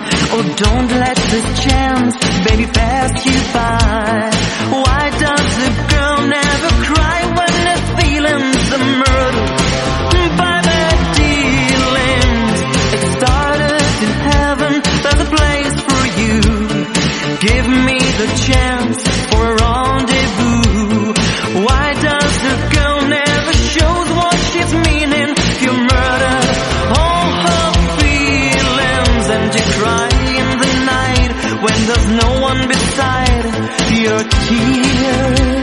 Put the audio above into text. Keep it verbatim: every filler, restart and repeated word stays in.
Oh, don't let this chance, baby, pass you by. Why does a girl never cry when her feelings are murdered by bad dealings? It started in heaven, there's a place for you. Give me the chance for a rendezvous. Why does a girl never shows what she's meaning? You murdered all her feelings and you cry in the night when there's no one beside your tears.